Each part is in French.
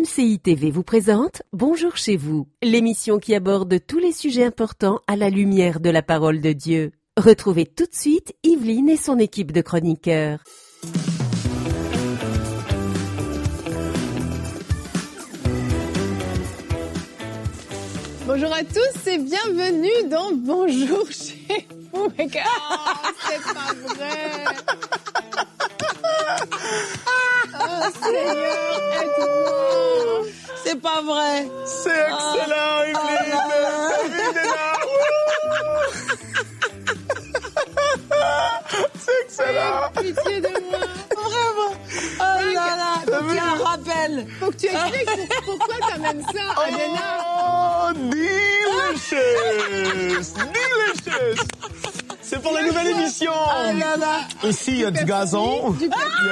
MCI TV vous présente Bonjour chez vous, l'émission qui aborde tous les sujets importants à la lumière de la parole de Dieu. Retrouvez tout de suite Yveline et son équipe de chroniqueurs. Bonjour à tous et bienvenue dans Bonjour chez vous. Mais c'est pas vrai. Oh Seigneur, aide-moi. C'est pas vrai. C'est excellent, Yveline. C'est excellent. Pitié de moi. Vraiment. Oh là là, tu as un rappel. Faut que tu expliques pourquoi t'amènes ça à Dena. Oh, delicious. Delicious. C'est pour la nouvelle émission. Oh là là. Ici, il y a du gazon. Il y a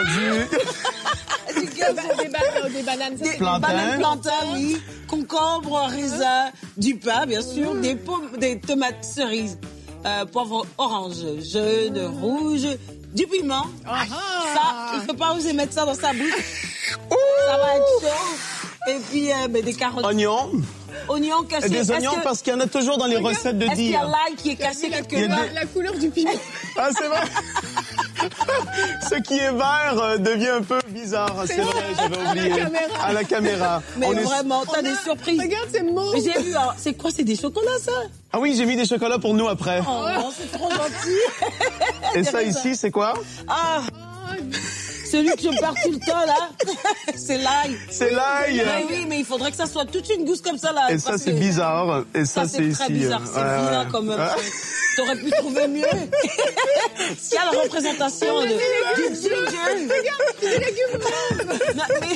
Des bananes. Des bananes, plantains, oui. Concombre, raisin, du pain, bien sûr, des pommes, des tomates cerises, poivre orange, jaune, rouge, du piment. Ça, il ne faut pas oser mettre ça dans sa bouche. Ça va être chaud. Et puis, des carottes. Oignons cachés. Et des oignons parce qu'il y en a toujours dans les recettes de Est-ce qu'il y a dire. l'ail qui est caché quelque part? La couleur du piment. Ah, c'est vrai. Ce qui est vert devient un peu bizarre. C'est vrai, j'avais oublié. À la caméra. Mais vraiment, t'as des surprises. Regarde, c'est mauve. Mais j'ai vu, c'est quoi, c'est des chocolats, ça? Ah oui, j'ai mis des chocolats pour nous après. Oh, c'est trop gentil. Et ça ici, c'est quoi? Ah, celui que je perds tout le temps, là, c'est l'ail. C'est l'ail. Mais oui, mais il faudrait que ça soit toute une gousse comme ça, là. Et ça, c'est bizarre. Et ça, c'est ici. très bizarre. C'est vilain comme un... T'aurais pu trouver mieux. S'il y a la représentation du ginger. Regarde, c'est des légumes mauves.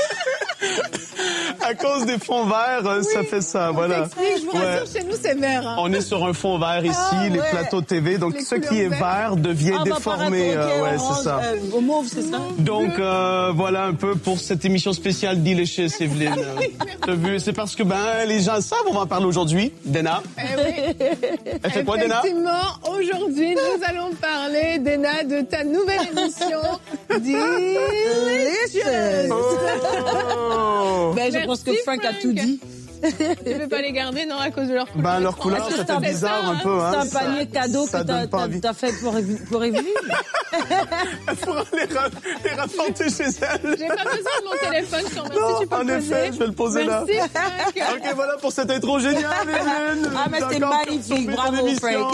À cause des fonds verts, ça fait ça, voilà. Je vous rassure, chez nous, c'est vert. Hein. On est sur un fond vert ici, les plateaux TV. Donc, ce qui est vert devient déformé. Ouais, c'est ça. Au mauve, c'est ça. Donc, voilà un peu pour cette émission spéciale Delicious, Yveline. T'as vu? C'est parce que, les gens savent, on va en parler aujourd'hui. Dena. Oui. Elle fait quoi, Dena? Effectivement, aujourd'hui, nous allons parler, Dena, de ta nouvelle émission, Delicious. Oh. Ben, je pense que Frank a tout dit. Tu veux pas les garder, non, à cause de leur couleur? Leur couleur, ça fait bizarre un peu, hein. C'est un panier cadeau que t'as fait pour Evelyne. Il faudra les rapporter chez elle. J'ai pas besoin de mon téléphone, je te remercie, Non, tu peux en le effet, poser. je vais le poser là. Merci, Frank. Ok, voilà pour cette intro géniale, Evelyne. Ah, mais c'est magnifique, bravo, Frank.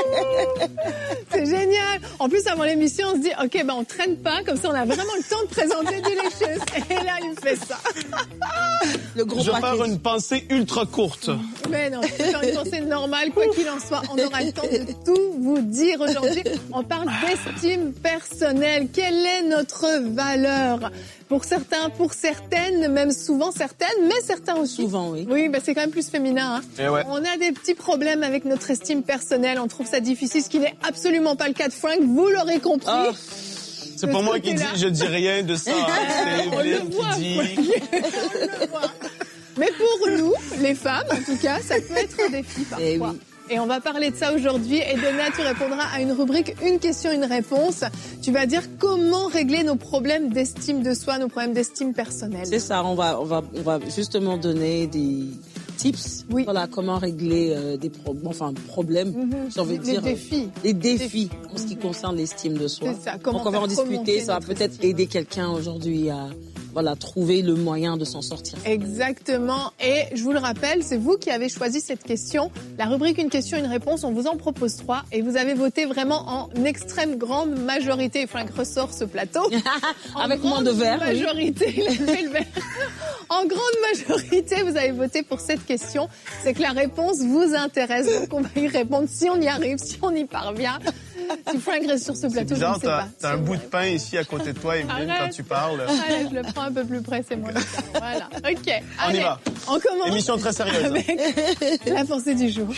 C'est génial. En plus, avant l'émission, on se dit, ok, on traîne pas, comme ça, on a vraiment le temps de présenter Delicious. Et là, il me fait ça. Le gros Je vais faire paquet. une pensée ultra courte. Mais non, c'est une pensée normale, quoi qu'il en soit. On aura le temps de tout vous dire aujourd'hui. On parle d'estime personnelle. Quelle est notre valeur? Pour certains, pour certaines, même souvent certaines, mais certains aussi. Souvent, oui. Oui, c'est quand même plus féminin. Hein. Eh ouais. On a des petits problèmes avec notre estime personnelle. On trouve ça difficile, ce qui n'est absolument pas le cas de Frank. Vous l'aurez compris. Oh. C'est pas moi qui dis, je dis rien de ça. C'est Evelyne qui dit. On le voit. Mais pour nous, les femmes, en tout cas, ça peut être un défi parfois. Eh oui. Et on va parler de ça aujourd'hui. Et Dena, tu répondras à une rubrique, une question, une réponse. Tu vas dire comment régler nos problèmes d'estime de soi, nos problèmes d'estime personnelle. C'est ça, on va justement donner des tips. Oui. Voilà, comment régler des problèmes, j'ai envie de dire. Des défis en ce qui concerne l'estime de soi. C'est ça, comment Donc on va en faire discuter, remonter ça va notre peut-être estime. aider quelqu'un aujourd'hui à trouver le moyen de s'en sortir. Exactement. Et je vous le rappelle, c'est vous qui avez choisi cette question. La rubrique Une question, une réponse, on vous en propose 3. Et vous avez voté vraiment en extrême grande majorité. Frank ressort ce plateau. Avec moins de verre. Majorité, il a levé le verre. En grande majorité, vous avez voté pour cette question. C'est que la réponse vous intéresse. Donc on va y répondre si on y arrive, si on y parvient. Si Frank reste sur ce plateau, Bizarre, je ne sais pas. t'as un bout de pain ici à côté de toi, Evelyne, quand tu parles. Allez, je le prends un peu plus près, c'est moins bizarre. Voilà, ok. On y va. On commence. Émission très sérieuse. Avec la pensée du jour.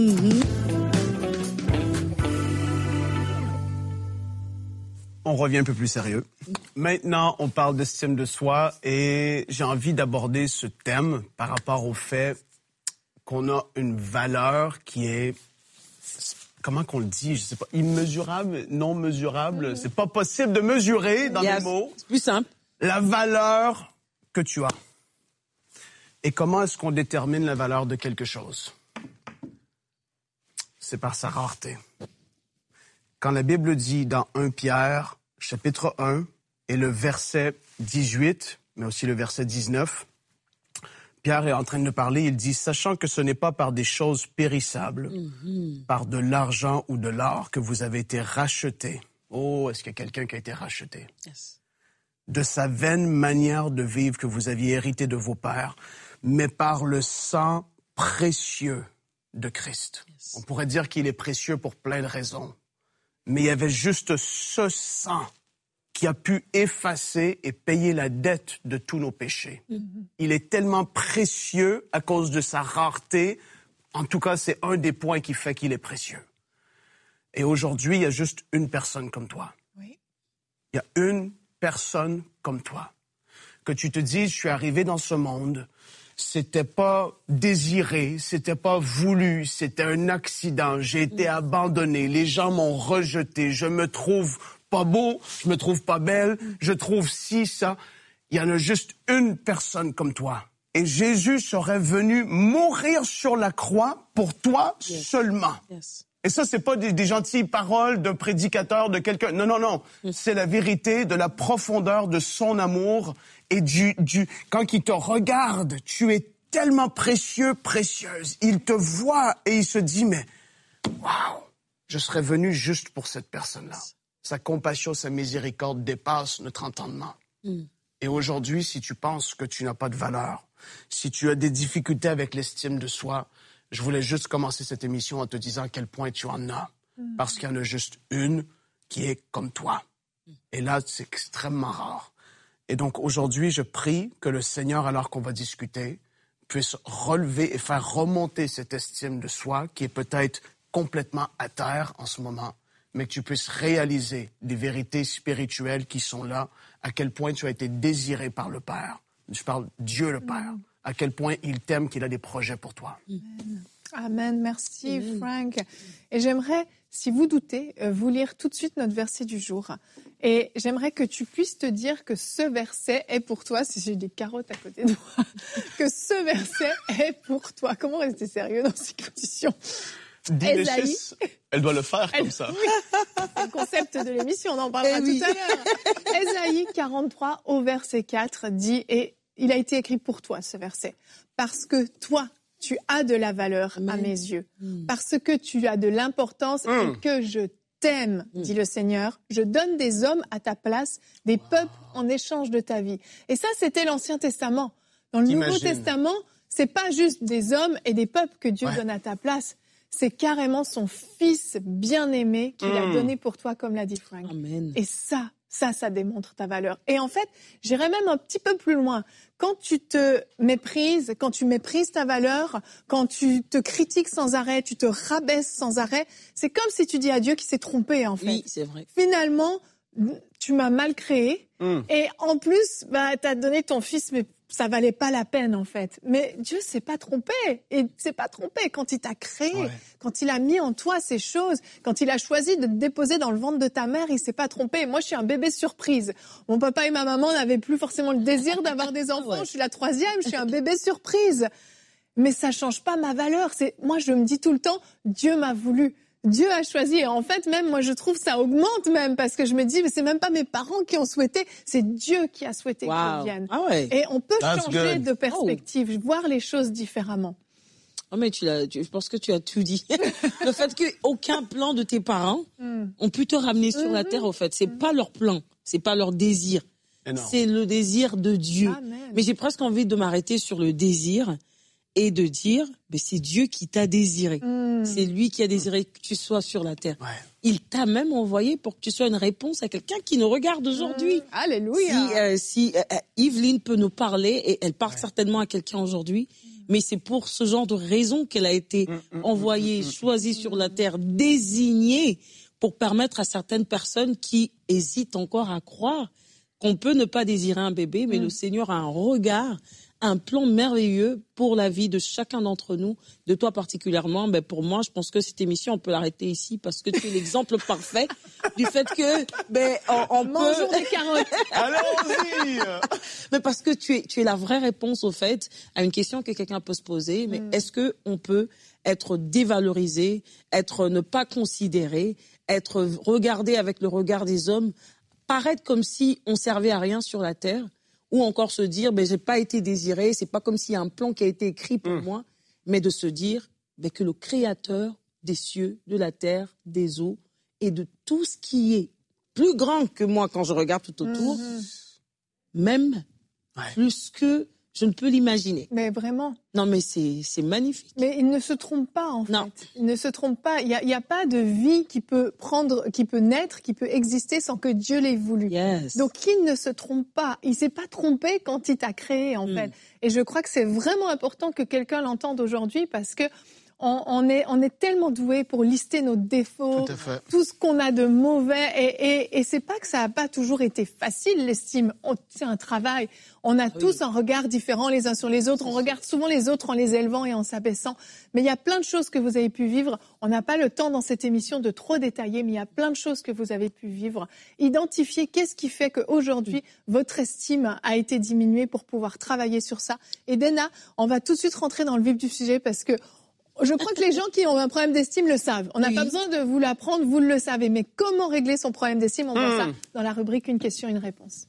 On revient un peu plus sérieux. Maintenant, on parle d'estime de soi et j'ai envie d'aborder ce thème par rapport au fait qu'on a une valeur qui est, comment qu'on le dit, je sais pas, immesurable, non mesurable. C'est pas possible de mesurer dans les mots. C'est plus simple. La valeur que tu as. Et comment est-ce qu'on détermine la valeur de quelque chose? C'est par sa rareté. Quand la Bible dit dans 1 Pierre, chapitre 1, et le verset 18, mais aussi le verset 19, Pierre est en train de parler, il dit « Sachant que ce n'est pas par des choses périssables, par de l'argent ou de l'or que vous avez été rachetés. » Oh, est-ce qu'il y a quelqu'un qui a été racheté? Yes. De sa vaine manière de vivre que vous aviez hérité de vos pères, mais par le sang précieux de Christ. Yes. On pourrait dire qu'il est précieux pour plein de raisons, mais il y avait juste ce sang qui a pu effacer et payer la dette de tous nos péchés. Il est tellement précieux à cause de sa rareté. En tout cas, c'est un des points qui fait qu'il est précieux. Et aujourd'hui, il y a juste une personne comme toi. Oui. Il y a une personne comme toi. Que tu te dises, je suis arrivé dans ce monde, c'était pas désiré, c'était pas voulu, c'était un accident, j'ai été abandonné, les gens m'ont rejeté, je me trouve pas beau, je me trouve pas belle, je trouve ci, ça. Il y en a juste une personne comme toi. Et Jésus serait venu mourir sur la croix pour toi seulement. Yes. Et ça, c'est pas des gentilles paroles d'un prédicateur, de quelqu'un. Non, non, non. C'est la vérité de la profondeur de son amour et quand il te regarde, tu es tellement précieux, précieuse. Il te voit et il se dit, mais, waouh, je serais venu juste pour cette personne-là. Sa compassion, sa miséricorde dépassent notre entendement. Et aujourd'hui, si tu penses que tu n'as pas de valeur, si tu as des difficultés avec l'estime de soi, je voulais juste commencer cette émission en te disant à quel point tu en as. Parce qu'il y en a juste une qui est comme toi. Et là, c'est extrêmement rare. Et donc, aujourd'hui, je prie que le Seigneur, alors qu'on va discuter, puisse relever et faire remonter cette estime de soi qui est peut-être complètement à terre en ce moment, mais que tu puisses réaliser des vérités spirituelles qui sont là, à quel point tu as été désiré par le Père. Je parle Dieu le Père. À quel point il t'aime, qu'il a des projets pour toi. Amen. Merci, Frank. Et j'aimerais, si vous doutez, vous lire tout de suite notre verset du jour. Et j'aimerais que tu puisses te dire que ce verset est pour toi, si j'ai des carottes à côté de moi, que ce verset est pour toi. Comment rester sérieux dans ces conditions? Ésaïe, elle doit le faire comme ça. Oui, c'est le concept de l'émission, on en parlera tout à l'heure. Ésaïe 43 au verset 4 dit, et il a été écrit pour toi ce verset, parce que toi, tu as de la valeur à mes yeux, parce que tu as de l'importance et que je t'aime, dit le Seigneur. Je donne des hommes à ta place, des peuples en échange de ta vie. Et ça, c'était l'Ancien Testament. Dans le Nouveau Testament, c'est pas juste des hommes et des peuples que Dieu donne à ta place. C'est carrément son Fils bien-aimé qu'il a donné pour toi, comme l'a dit Frank. Amen. Et ça démontre ta valeur. Et en fait, j'irais même un petit peu plus loin. Quand tu te méprises, quand tu méprises ta valeur, quand tu te critiques sans arrêt, tu te rabaisses sans arrêt, c'est comme si tu dis à Dieu qu'il s'est trompé, en fait. Oui, c'est vrai. Finalement, tu m'as mal créé. Et en plus, t'as donné ton fils, mais ça valait pas la peine, en fait. Mais Dieu s'est pas trompé. Et s'est pas trompé quand il t'a créé, quand il a mis en toi ces choses, quand il a choisi de te déposer dans le ventre de ta mère, il s'est pas trompé. Moi, je suis un bébé surprise. Mon papa et ma maman n'avaient plus forcément le désir d'avoir des enfants. Je suis la 3e, je suis un bébé surprise. Mais ça change pas ma valeur. Moi, je me dis tout le temps, Dieu m'a voulu. Dieu a choisi. Et en fait, même, moi, je trouve ça augmente même, parce que je me dis, mais c'est même pas mes parents qui ont souhaité, c'est Dieu qui a souhaité qu'ils viennent. Et on peut changer de perspective, voir les choses différemment. Oh, mais je pense que tu as tout dit. Le fait qu'aucun plan de tes parents ont pu te ramener sur la terre, au fait, c'est pas leur plan, c'est pas leur désir. C'est le désir de Dieu. Amen. Mais j'ai presque envie de m'arrêter sur le désir et de dire, mais c'est Dieu qui t'a désiré. C'est lui qui a désiré que tu sois sur la terre. Il t'a même envoyé pour que tu sois une réponse à quelqu'un qui nous regarde aujourd'hui. Alléluia. Si Yveline peut nous parler, et elle parle certainement à quelqu'un aujourd'hui, mais c'est pour ce genre de raison qu'elle a été envoyée, choisie sur la terre, désignée pour permettre à certaines personnes qui hésitent encore à croire qu'on peut ne pas désirer un bébé, mais le Seigneur a un regard, un plan merveilleux pour la vie de chacun d'entre nous, de toi particulièrement. Ben pour moi, je pense que cette émission, on peut l'arrêter ici parce que tu es l'exemple parfait du fait que on mangeons des carottes. Allons-y. Mais parce que tu es la vraie réponse au fait à une question que quelqu'un peut se poser. Mais est-ce que on peut être dévalorisé, ne pas considéré, être regardé avec le regard des hommes, paraître comme si on servait à rien sur la terre, ou encore se dire j'ai pas été désiré, c'est pas comme s'il y a un plan qui a été écrit pour moi, mais de se dire que le Créateur des cieux, de la terre, des eaux et de tout ce qui est plus grand que moi quand je regarde tout autour, même plus que je ne peux l'imaginer. Mais vraiment. Non, mais c'est magnifique. Mais il ne se trompe pas, en fait. Non. Il ne se trompe pas. Il y a pas de vie qui peut naître, qui peut exister sans que Dieu l'ait voulu. Yes. Donc, il ne se trompe pas. Il s'est pas trompé quand il t'a créé, en fait. Et je crois que c'est vraiment important que quelqu'un l'entende aujourd'hui parce que on est tellement doué pour lister nos défauts, tout ce qu'on a de mauvais. Et c'est pas que ça a pas toujours été facile, l'estime. C'est un travail. On a tous un regard différent les uns sur les autres. On regarde souvent les autres en les élevant et en s'abaissant. Mais il y a plein de choses que vous avez pu vivre. On n'a pas le temps dans cette émission de trop détailler, mais il y a plein de choses que vous avez pu vivre. Identifier qu'est-ce qui fait qu'aujourd'hui, votre estime a été diminuée pour pouvoir travailler sur ça. Et Dena, on va tout de suite rentrer dans le vif du sujet parce que je crois que les gens qui ont un problème d'estime le savent. On n'a pas besoin de vous l'apprendre, vous le savez. Mais comment régler son problème d'estime? On voit ça dans la rubrique Une question, une réponse.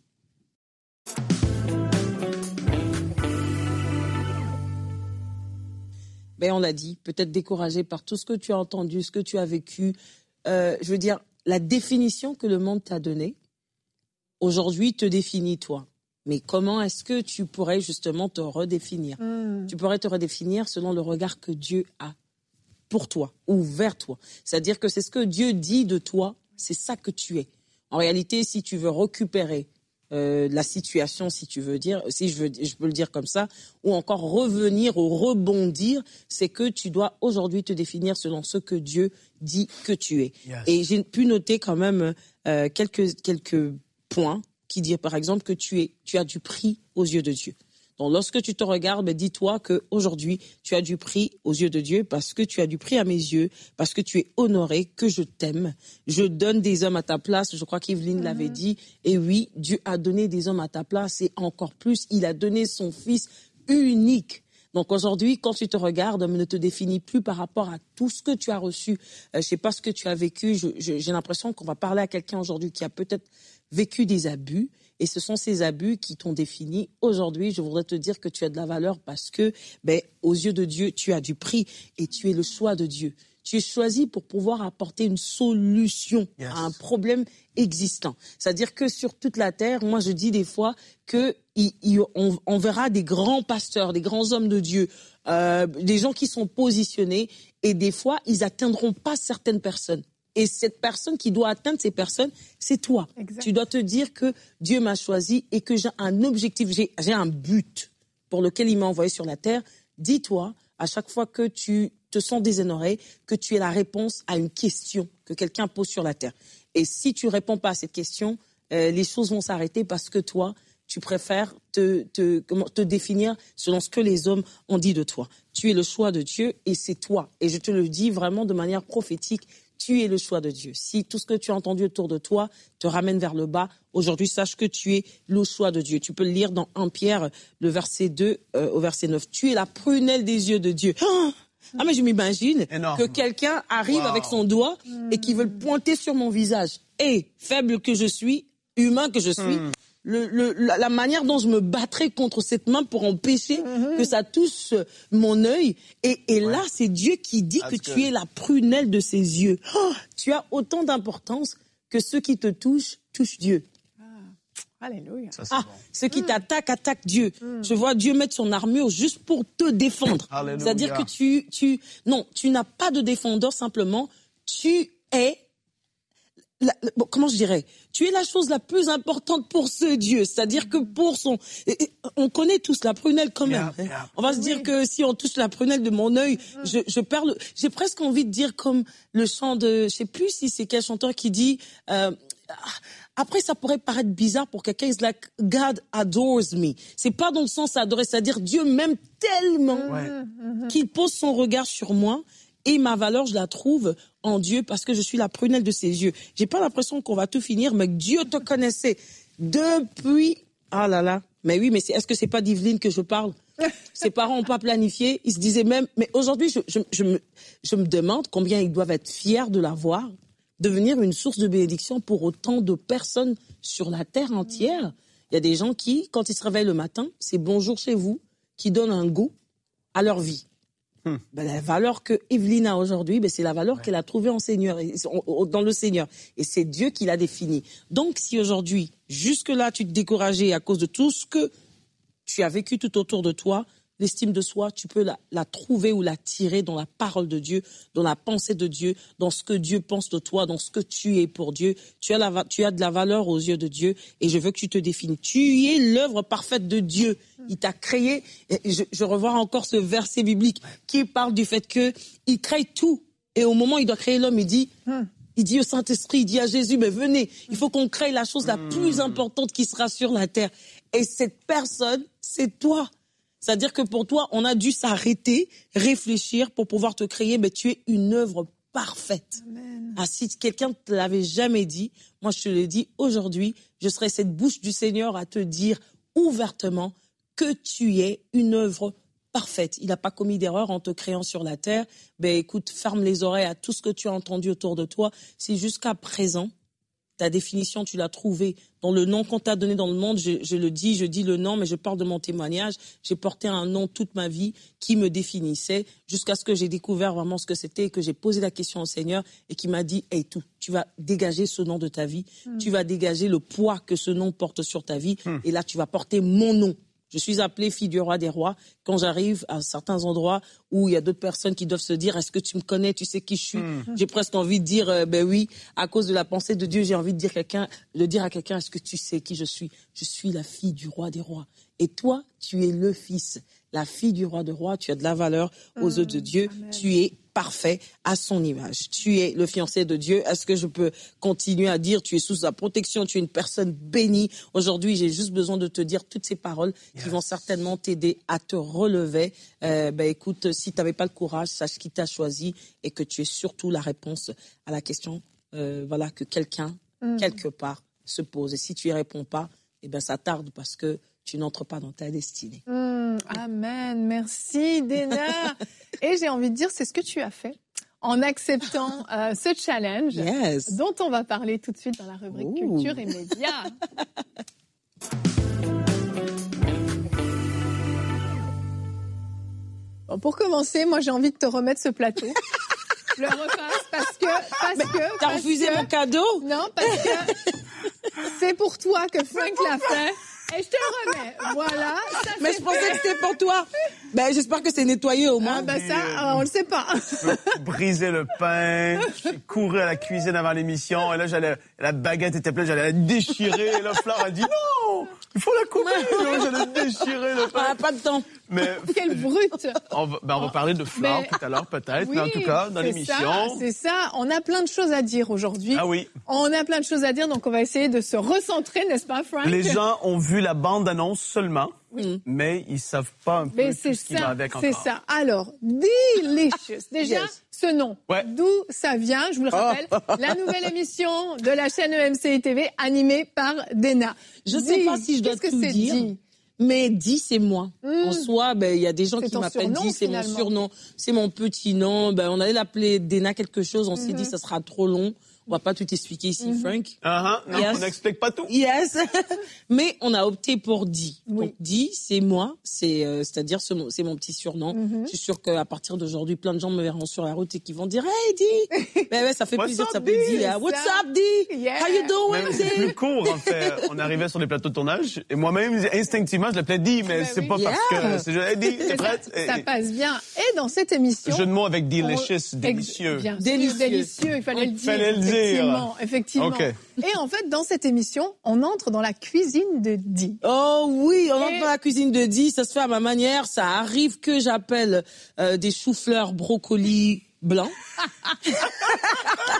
On l'a dit, peut-être découragé par tout ce que tu as entendu, ce que tu as vécu. Je veux dire, la définition que le monde t'a donnée, aujourd'hui, te définit toi. Mais comment est-ce que tu pourrais justement te redéfinir? Tu pourrais te redéfinir selon le regard que Dieu a pour toi ou vers toi. C'est-à-dire que c'est ce que Dieu dit de toi, c'est ça que tu es. En réalité, si tu veux récupérer la situation, si tu veux dire, si je peux le dire comme ça, ou encore revenir ou rebondir, c'est que tu dois aujourd'hui te définir selon ce que Dieu dit que tu es. Yes. Et j'ai pu noter quand même quelques points qui disent par exemple que tu as du prix aux yeux de Dieu. Donc lorsque tu te regardes, dis-toi qu'aujourd'hui, tu as du prix aux yeux de Dieu parce que tu as du prix à mes yeux, parce que tu es honoré, que je t'aime. Je donne des hommes à ta place, je crois qu'Yveline l'avait dit. Et oui, Dieu a donné des hommes à ta place et encore plus, il a donné son Fils unique. Donc aujourd'hui, quand tu te regardes, ne te définis plus par rapport à tout ce que tu as reçu. Je sais pas ce que tu as vécu. J'ai l'impression qu'on va parler à quelqu'un aujourd'hui qui a peut-être vécu des abus. Et ce sont ces abus qui t'ont défini. Aujourd'hui, je voudrais te dire que tu as de la valeur parce que, aux yeux de Dieu, tu as du prix et tu es le choix de Dieu. Tu es choisi pour pouvoir apporter une solution à un problème existant. C'est-à-dire que sur toute la terre, moi je dis des fois que on verra des grands pasteurs, des grands hommes de Dieu, des gens qui sont positionnés et des fois ils n'atteindront pas certaines personnes. Et cette personne qui doit atteindre ces personnes, c'est toi. Exact. Tu dois te dire que Dieu m'a choisi et que j'ai un objectif, j'ai un but pour lequel il m'a envoyé sur la terre. Dis-toi, à chaque fois que tu te sens déshonoré, que tu es la réponse à une question que quelqu'un pose sur la terre. Et si tu réponds pas à cette question, les choses vont s'arrêter parce que toi, tu préfères te définir selon ce que les hommes ont dit de toi. Tu es le choix de Dieu et c'est toi. Et je te le dis vraiment de manière prophétique. Tu es le choix de Dieu. Si tout ce que tu as entendu autour de toi te ramène vers le bas, aujourd'hui, sache que tu es le choix de Dieu. Tu peux le lire dans 1 Pierre, le verset 2 au verset 9. Tu es la prunelle des yeux de Dieu. Ah, mais je m'imagine que quelqu'un arrive avec son doigt et qui veut le pointer sur mon visage. Et faible que je suis, humain que je suis, la manière dont je me battrais contre cette main pour empêcher que ça touche mon œil. Et là, c'est Dieu qui dit que tu es la prunelle de ses yeux. Oh, tu as autant d'importance que ceux qui te touchent Dieu. Alléluia. Ça, bon. Ceux qui t'attaquent, attaquent Dieu. Je vois Dieu mettre son armure juste pour te défendre. C'est-à-dire que tu n'as pas de défendeur, simplement. Tu es... comment je dirais, tu es la chose la plus importante pour ce Dieu, c'est-à-dire que pour son, on connaît tous la prunelle quand même. On va se dire que si on touche la prunelle de mon œil, je perds j'ai presque envie de dire comme le chant de, je sais plus si c'est quel chanteur qui dit, après, ça pourrait paraître bizarre pour quelqu'un. It's like God adores me. C'est pas dans le sens adorer, c'est-à-dire Dieu m'aime tellement qu'il pose son regard sur moi et ma valeur, je la trouve en Dieu parce que je suis la prunelle de ses yeux. J'ai pas l'impression qu'on va tout finir, mais Dieu te connaissait depuis. Ah là là. Mais oui, mais est-ce que c'est pas d'Yveline que je parle? Ses parents n'ont pas planifié. Ils se disaient même. Mais aujourd'hui, je me demande combien ils doivent être fiers de l'avoir. Devenir une source de bénédiction pour autant de personnes sur la terre entière. Il y a des gens qui, quand ils se réveillent le matin, c'est bonjour chez vous, qui donnent un goût à leur vie. La valeur que Yveline a aujourd'hui, c'est la valeur qu'elle a trouvée en Seigneur, dans le Seigneur. Et c'est Dieu qui l'a définie. Donc, si aujourd'hui, jusque-là, tu te décourageais à cause de tout ce que tu as vécu tout autour de toi, l'estime de soi, tu peux la trouver ou la tirer dans la parole de Dieu, dans la pensée de Dieu, dans ce que Dieu pense de toi, dans ce que tu es pour Dieu. Tu as de la valeur aux yeux de Dieu et je veux que tu te définisses. Tu es l'œuvre parfaite de Dieu. Il t'a créé. Et je revois encore ce verset biblique qui parle du fait qu'il crée tout. Et au moment où il doit créer l'homme, il dit au Saint-Esprit, il dit à Jésus, mais venez, il faut qu'on crée la chose la plus importante qui sera sur la terre. Et cette personne, c'est toi. C'est-à-dire que pour toi, on a dû s'arrêter, réfléchir pour pouvoir te créer, mais tu es une œuvre parfaite. Amen. Ah, si quelqu'un ne te l'avait jamais dit, moi je te le dis aujourd'hui, je serai cette bouche du Seigneur à te dire ouvertement que tu es une œuvre parfaite. Il n'a pas commis d'erreur en te créant sur la terre. Écoute, ferme les oreilles à tout ce que tu as entendu autour de toi. Si jusqu'à présent, ta définition, tu l'as trouvée dans le nom qu'on t'a donné dans le monde. Je dis le nom, mais je parle de mon témoignage. J'ai porté un nom toute ma vie qui me définissait jusqu'à ce que j'ai découvert vraiment ce que c'était et que j'ai posé la question au Seigneur et qui m'a dit, hey, tu vas dégager ce nom de ta vie. Tu vas dégager le poids que ce nom porte sur ta vie. Et là, tu vas porter mon nom. Je suis appelée fille du roi des rois. Quand j'arrive à certains endroits où il y a d'autres personnes qui doivent se dire, est-ce que tu me connais, tu sais qui je suis? J'ai presque envie de dire, oui, à cause de la pensée de Dieu, j'ai envie de dire à quelqu'un, est-ce que tu sais qui je suis? Je suis la fille du roi des rois. Et toi, tu es le fils, la fille du roi des rois. Tu as de la valeur aux yeux de Dieu. Amen. Tu es parfait à son image. Tu es le fiancé de Dieu. Est-ce que je peux continuer à dire, tu es sous sa protection, tu es une personne bénie? Aujourd'hui, j'ai juste besoin de te dire toutes ces paroles qui vont certainement t'aider à te relever. Écoute, si tu n'avais pas le courage, sache qui t'a choisi et que tu es surtout la réponse à la question que quelqu'un, quelque part, se pose. Et si tu y réponds pas, ça tarde parce que tu n'entres pas dans ta destinée. Amen. Merci, Dena. Et j'ai envie de dire, c'est ce que tu as fait en acceptant ce challenge dont on va parler tout de suite dans la rubrique Culture et Médias. Bon, pour commencer, moi, j'ai envie de te remettre ce plateau. Je le repasse parce que... T'as refusé mon cadeau? Non, parce que c'est pour toi que Frank l'a fait. Et je te le remets. Voilà. Mais je pensais que c'était pour toi. J'espère que c'est nettoyé au moins. Ça, on le sait pas. Briser le pain, j'ai couru à la cuisine avant l'émission, et là, la baguette était pleine, j'allais la déchirer, et là, Flore a dit non, il faut la couper. J'allais déchirer le pain. On n'a pas de temps. Mais quelle brute. On va parler de Flore tout à l'heure, peut-être, mais en tout cas, dans l'émission. C'est ça. On a plein de choses à dire aujourd'hui. Ah oui. On a plein de choses à dire, donc on va essayer de se recentrer, n'est-ce pas, Frank? Les gens ont vu la bande-annonce seulement, mais ils savent pas un peu tout ce qui va avec encore. C'est ça. Alors, Delicious. Déjà, ce nom, d'où ça vient, je vous le rappelle, la nouvelle émission de la chaîne EMCI TV animée par Dena. Je ne sais pas si je dois tout dire. Mais Di, c'est moi. En soi, il y a des gens qui m'appellent Di, c'est mon surnom, c'est mon petit nom. On allait l'appeler Dena quelque chose, on s'est dit ça sera trop long. On va pas tout expliquer ici, Frank. Non, on n'explique pas tout. Yes. Mais on a opté pour Di. Donc Di, c'est moi, c'est-à-dire c'est mon petit surnom. Je suis sûre qu'à partir d'aujourd'hui, plein de gens me verront sur la route et qui vont dire hey Di. Ça fait plaisir, ça peut dire What's up Di? How you doing? C'est plus court en fait. On arrivait sur les plateaux de tournage et moi-même instinctivement je l'appelais Di, mais c'est pas parce que c'est juste hey Di, t'es prête? Ça passe bien. Et dans cette émission, jeu de mots avec delicious, délicieux. Bien sûr, délicieux, il fallait le dire. Effectivement. Okay. Et en fait, dans cette émission, on entre dans la cuisine de Di. Oh oui, on entre dans la cuisine de Di. Ça se fait à ma manière. Ça arrive que j'appelle des choux-fleurs, brocolis blancs.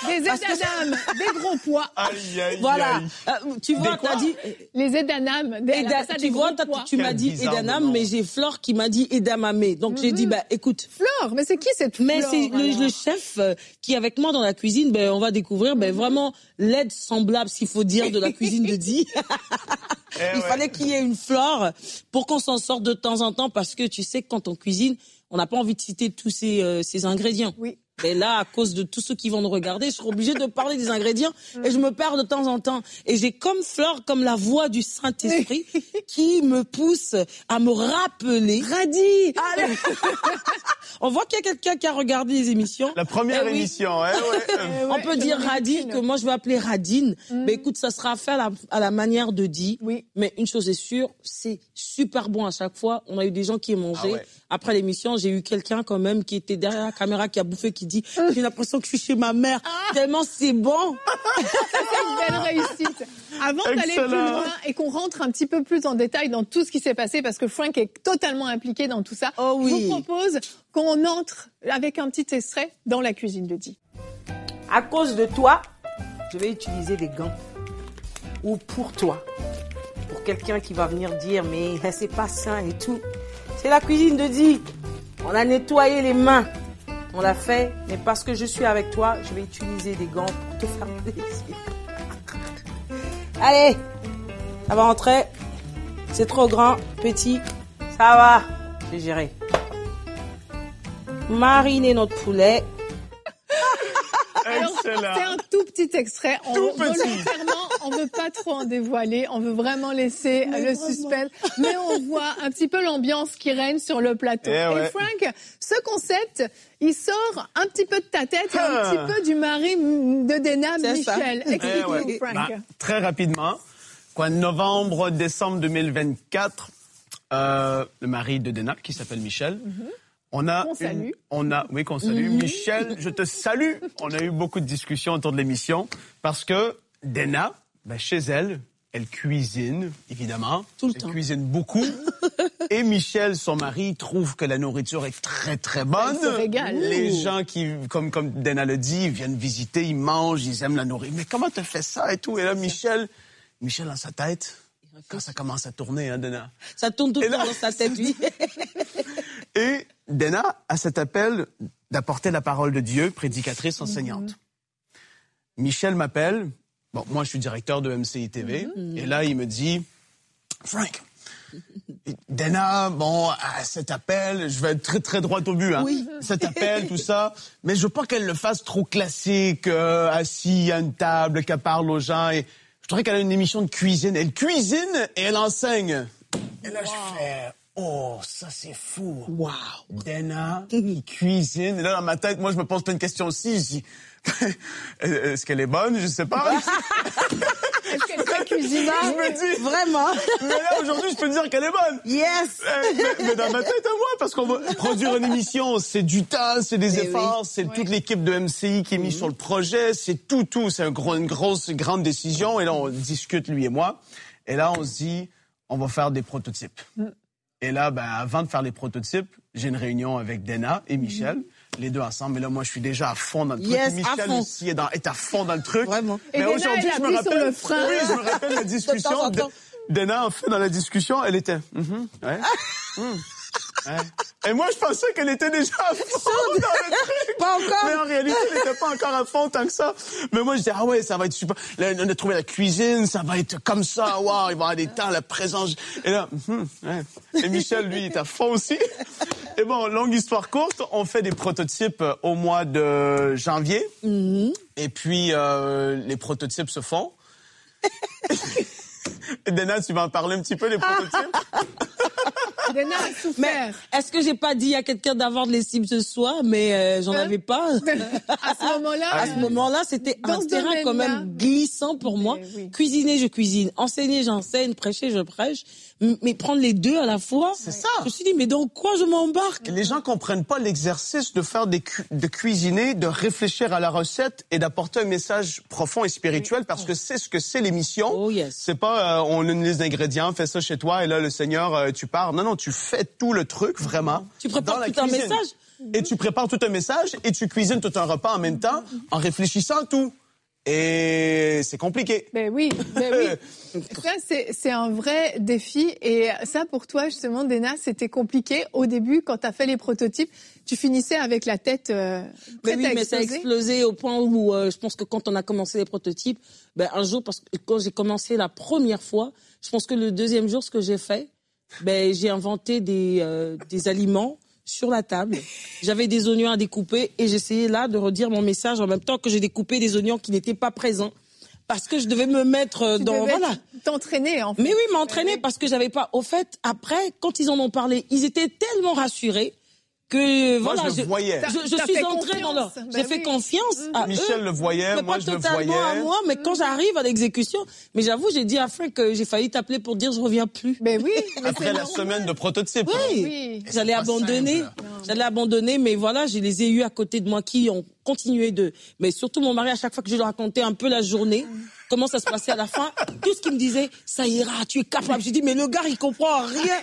Des édanames, des gros pois. Aïe, aïe, Voilà. aïe. Tu vois, t'as dit... Les édanames, Tu vois, tu m'as dit bizarre Edanam, nom. mais j'ai Flore qui m'a dit Edamame. Donc j'ai dit, écoute... Flore, mais c'est qui cette Flore? Mais c'est alors le chef qui est avec moi dans la cuisine. On va découvrir vraiment l'aide semblable, s'il faut dire, de la cuisine de Di. Il fallait qu'il y ait une Flore pour qu'on s'en sorte de temps en temps, parce que tu sais que quand on cuisine, on n'a pas envie de citer tous ces ingrédients. Oui. Et là, à cause de tous ceux qui vont nous regarder, je serai obligée de parler des ingrédients et je me perds de temps en temps. Et j'ai comme Flore, comme la voix du Saint-Esprit qui me pousse à me rappeler. Radis. Allez. On voit qu'il y a quelqu'un qui a regardé les émissions. La première Eh oui. émission, On peut dire Radis, que moi je vais appeler Radine. Mais écoute, ça sera fait à la manière de Di. Oui. Mais une chose est sûre, c'est super bon à chaque fois. On a eu des gens qui ont mangé. Ah ouais. Après l'émission, j'ai eu quelqu'un quand même qui était derrière la caméra, qui a bouffé, qui dit « J'ai l'impression que je suis chez ma mère, tellement c'est bon !» Une belle réussite. Avant d'aller plus Excellent. loin et qu'on rentre un petit peu plus en détail dans tout ce qui s'est passé, parce que Frank est totalement impliqué dans tout ça, Oh oui. je vous propose qu'on entre avec un petit extrait dans la cuisine de Di. À cause de toi, je vais utiliser des gants. Ou pour toi. Pour quelqu'un qui va venir dire « Mais c'est pas sain et tout ». C'est la cuisine de Di. On a nettoyé les mains. On l'a fait, mais parce que je suis avec toi, je vais utiliser des gants pour te faire plaisir. Allez, ça va rentrer. C'est trop grand, petit. Ça va, j'ai géré. Mariner notre poulet. Alors, Excellent. c'est un tout petit extrait. Tout petit. Volontairement, on veut pas trop en dévoiler. On veut vraiment laisser le suspense. Mais on voit un petit peu l'ambiance qui règne sur le plateau. Eh ouais. Et Frank, ce concept, il sort un petit peu de ta tête et un petit peu du mari de Dena, C'est ça. Michel. Explique-nous, Frank. Ben, très rapidement, novembre, décembre 2024, le mari de Dena, qui s'appelle Michel, on a Qu'on salue. qu'on salue. Michel, je te salue. On a eu beaucoup de discussions autour de l'émission parce que Dena, chez elle, elle cuisine, évidemment. Tout le elle temps. cuisine beaucoup. Et Michel, son mari, trouve que la nourriture est très, très bonne. Il se régale. Les gens qui, comme Dena le dit, ils viennent visiter, ils mangent, ils aiment la nourriture. Mais comment tu fais ça et tout? Et là, Michel, dans sa tête, quand ça commence à tourner, hein, Dena. Ça tourne tout le Et là- temps dans sa tête, lui. Et Dena a cet appel d'apporter la parole de Dieu, prédicatrice, enseignante. Michel m'appelle. Bon, moi, je suis directeur de MCI TV. Et là, il me dit, Frank, Dena, à cet appel, je vais être très, très droit au but, hein. Oui. Cet appel, tout ça. Mais je veux pas qu'elle le fasse trop classique, assis à une table, qu'elle parle aux gens. Et je voudrais qu'elle ait une émission de cuisine. Elle cuisine et elle enseigne. Et là, je fais, oh, ça, c'est fou. Waouh. Dena, qui cuisine. Et là, dans ma tête, moi, je me pose plein de questions aussi. Je dis, est-ce qu'elle est bonne? Je sais pas. Est-ce qu'elle fait cuisiner? Je me dis, Vraiment. mais là, aujourd'hui, je peux dire qu'elle est bonne. Yes. Mais dans ma tête à moi, parce qu'on va produire une émission, c'est du temps, c'est des efforts, oui. c'est toute l'équipe de MCI qui est mise sur le projet, c'est tout. C'est une grande décision. Et là, on discute, lui et moi. Et là, on se dit, on va faire des prototypes. Et là, avant de faire les prototypes, j'ai une réunion avec Dena et Michel, les deux ensemble. Et là, moi, je suis déjà à fond dans le truc. Yes, à Michel fond. aussi est à fond dans le truc. Vraiment. Et Mais Dena, aujourd'hui, elle je me appuie sur rappelle. le frein. Oui, je me rappelle la discussion. De temps en temps. Dena, en fait, dans la discussion, elle était. Ouais. Ouais. Et moi, je pensais qu'elle était déjà à fond dans le truc. Pas encore. Mais en réalité, elle n'était pas encore à fond tant que ça. Mais moi, je disais, ah ouais, ça va être super. Là, on a trouvé la cuisine, ça va être comme ça. Waouh, il va y avoir des temps, la présence. Et là, ouais. Et Michel, lui, il est à fond aussi. Et bon, longue histoire courte, on fait des prototypes au mois de janvier. Et puis, les prototypes se font. Dena, tu vas en parler un petit peu, les prototypes? Dena a Mais souffert. est-ce que j'ai pas dit à quelqu'un d'avoir de l'estime ce soir, mais j'en avais pas. À ce moment-là, À ce moment-là, c'était Dans un ce terrain quand domaine-là. même glissant pour moi. oui. Cuisiner, je cuisine. Enseigner, j'enseigne. Prêcher, je prêche. Mais prendre les deux à la fois. C'est ça. Je me suis dit, mais dans quoi je m'embarque? Les gens comprennent pas l'exercice de faire de cuisiner, de réfléchir à la recette et d'apporter un message profond et spirituel parce que c'est ce que c'est l'émission. Oh yes. C'est pas on a une liste d'ingrédients, fais ça chez toi et là le Seigneur tu pars. Non, tu fais tout le truc vraiment. Tu prépares dans la tout un cuisine. message. et tu prépares tout un message et tu cuisines tout un repas en même temps en réfléchissant à tout. Et c'est compliqué. Ben oui. Ça, c'est un vrai défi. Et ça, pour toi, justement, Dena, c'était compliqué. Au début, quand tu as fait les prototypes, tu finissais avec la tête prête à exploser. Mais ça a explosé au point où je pense que quand on a commencé les prototypes, un jour, parce que quand j'ai commencé la première fois, je pense que le deuxième jour, ce que j'ai fait, j'ai inventé des aliments sur la table. J'avais des oignons à découper et j'essayais là de redire mon message en même temps que j'ai découpé des oignons qui n'étaient pas présents. Parce que je devais me mettre t'entraîner, en fait. Mais oui, m'entraîner parce que j'avais pas... Au fait, après, quand ils en ont parlé, ils étaient tellement rassurés que moi, je le voyais. Je suis entrée dans leur... J'ai fait confiance à Michel eux, le voyait, moi je le voyais. À moi, mais quand j'arrive à l'exécution, mais j'avoue, j'ai dit à Frank que j'ai failli t'appeler pour dire je reviens plus. Mais oui. Après la semaine de prototype. Oui. J'allais abandonner, mais voilà, je les ai eus à côté de moi qui ont continué mais surtout mon mari, à chaque fois que je lui racontais un peu la journée, comment ça se passait à la fin, tout ce qu'il me disait, ça ira, tu es capable. J'ai dit, mais le gars, il comprend rien.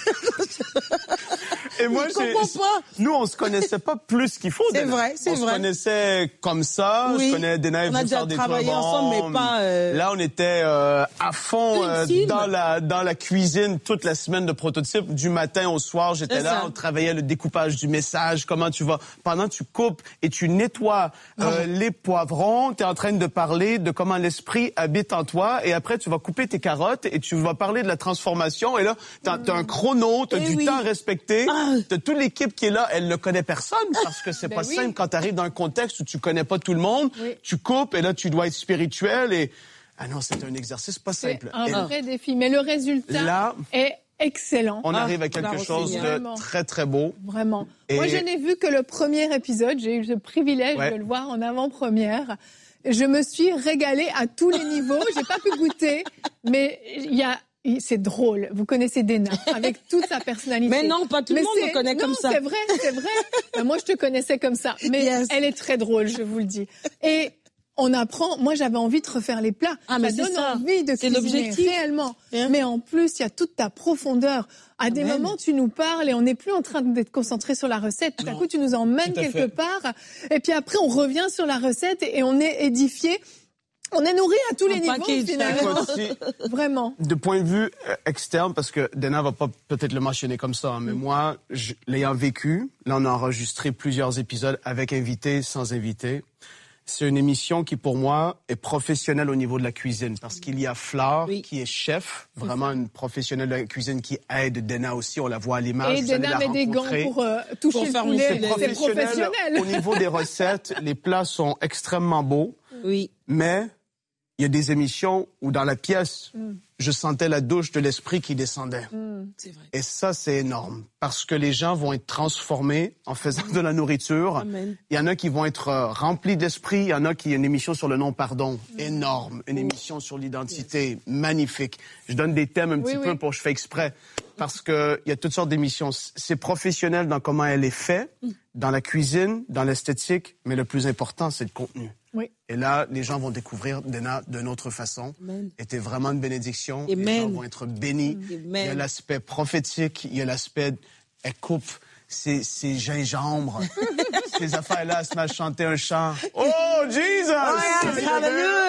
Et moi, nous, on se connaissait pas plus qu'il faut. C'est vrai. On se connaissait comme ça. Oui. Je connais Dena et on a déjà travaillé ensemble, mais pas... Là, on était à fond dans la cuisine toute la semaine de prototype. Du matin au soir, j'étais là. On travaillait le découpage du message, comment tu vas... Pendant tu coupes et tu nettoies les poivrons, tu es en train de parler de comment l'esprit habite en toi. Et après, tu vas couper tes carottes et tu vas parler de la transformation. Et là, t'as un chrono, t'as du temps à respecter. T'as toute l'équipe qui est là, elle ne connaît personne parce que c'est pas simple quand t'arrives dans un contexte où tu connais pas tout le monde. Tu coupes et là, tu dois être spirituel et... Ah non, c'est un exercice pas simple. C'est un vrai défi, mais le résultat est excellent. On arrive à quelque chose de très, très beau. Vraiment. Moi, je n'ai vu que le premier épisode. J'ai eu le privilège de le voir en avant-première. Je me suis régalée à tous les niveaux. J'ai pas pu goûter, mais c'est drôle. Vous connaissez Dena avec toute sa personnalité. Mais non, pas tout le monde me connaît comme ça. C'est vrai. Moi, je te connaissais comme ça. Mais elle est très drôle, je vous le dis. Et on apprend. Moi, j'avais envie de refaire les plats. Ça donne envie de cuisiner réellement. Mais en plus, il y a toute ta profondeur. À des moments, tu nous parles et on n'est plus en train d'être concentré sur la recette. Tout à coup, tu nous emmènes quelque part. Et puis après, on revient sur la recette et on est édifié. On est nourri à tous les niveaux, finalement. Vraiment. De point de vue externe, parce que Dena va pas peut-être le mentionner comme ça, mais moi, l'ayant vécu, là, on a enregistré plusieurs épisodes avec invités, sans invités. C'est une émission qui, pour moi, est professionnelle au niveau de la cuisine. Parce qu'il y a Flore, qui est chef, vraiment une professionnelle de la cuisine qui aide Dena aussi. On la voit à l'image. Et Dena met des gants pour toucher le poulet. C'est professionnel. Au niveau des recettes, les plats sont extrêmement beaux. Oui. Mais il y a des émissions où, dans la pièce, je sentais la douche de l'esprit qui descendait. C'est vrai. Et ça, c'est énorme. Parce que les gens vont être transformés en faisant de la nourriture. Amen. Il y en a qui vont être remplis d'esprit. Il y en a qui... Une émission sur le non-pardon. Énorme. Une émission sur l'identité. Magnifique. Je donne des thèmes un petit peu pour je fais exprès. Parce que il y a toutes sortes d'émissions. C'est professionnel dans comment elle est faite, dans la cuisine, dans l'esthétique. Mais le plus important, c'est le contenu. Oui. Et là, les gens vont découvrir Dena d'une autre façon. C'était vraiment une bénédiction. Amen. Les gens vont être bénis. Amen. Il y a l'aspect prophétique, il y a l'aspect... Elle coupe ses gingembres, ces affaires-là, elle se met à chanter un chant. Oh, Jesus! Il y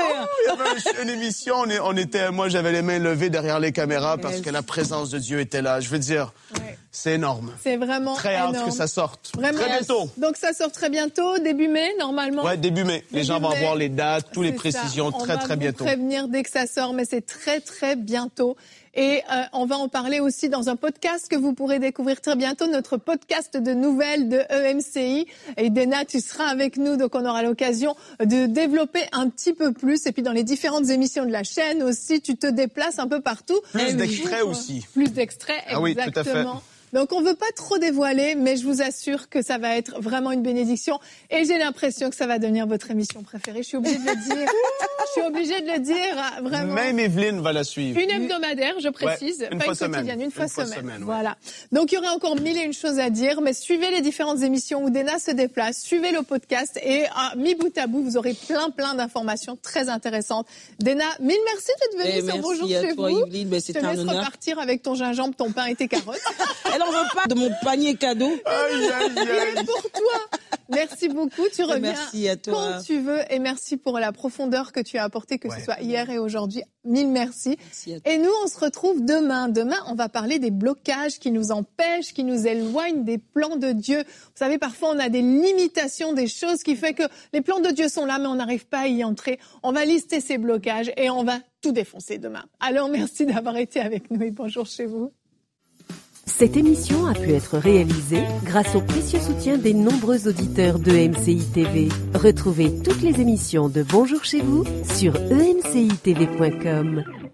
avait une émission, moi, j'avais les mains levées derrière les caméras parce que la présence de Dieu était là. Je veux dire, c'est énorme. C'est vraiment très hâte que ça sorte. Vraiment. Très bientôt. Donc, ça sort très bientôt, début mai, normalement? Ouais, début mai. Les gens vont avoir les dates, toutes les précisions très, très bientôt. On va vous prévenir dès que ça sort, mais c'est très, très bientôt. Et on va en parler aussi dans un podcast que vous pourrez découvrir très bientôt, notre podcast de nouvelles de EMCI. Et Dena, tu seras avec nous, donc on aura l'occasion de développer un petit peu plus. Et puis dans les différentes émissions de la chaîne aussi, tu te déplaces un peu partout. Plus d'extraits aussi. Plus d'extraits, exactement. Oui, tout à fait. Donc on veut pas trop dévoiler, mais je vous assure que ça va être vraiment une bénédiction. Et j'ai l'impression que ça va devenir votre émission préférée. Je suis obligée de le dire. Je suis obligée de le dire, vraiment. Même Evelyne va la suivre. Une hebdomadaire, je précise. Une pas fois une semaine. quotidienne, une fois semaine. Voilà. Donc il y aurait encore mille et une choses à dire, mais suivez les différentes émissions où Dena se déplace, suivez le podcast et mis bout à bout, vous aurez plein d'informations très intéressantes. Dena, mille merci d'être venue sur Bonjour chez vous. Merci à toi, Evelyne. C'est un honneur. Je te laisse repartir avec ton gingembre, ton pain et tes carottes. Elle n'en veut pas de mon panier cadeau. Rien pour toi. Merci beaucoup. Tu reviens merci à toi. Quand tu veux. Et merci pour la profondeur que tu as apportée, que ce soit hier et aujourd'hui. Mille merci. Merci à toi. Et nous, on se retrouve demain. Demain, on va parler des blocages qui nous empêchent, qui nous éloignent des plans de Dieu. Vous savez, parfois, on a des limitations, des choses qui font que les plans de Dieu sont là, mais on n'arrive pas à y entrer. On va lister ces blocages et on va tout défoncer demain. Alors, merci d'avoir été avec nous et bonjour chez vous. Cette émission a pu être réalisée grâce au précieux soutien des nombreux auditeurs de MCI TV. Retrouvez toutes les émissions de Bonjour chez vous sur emcitv.com.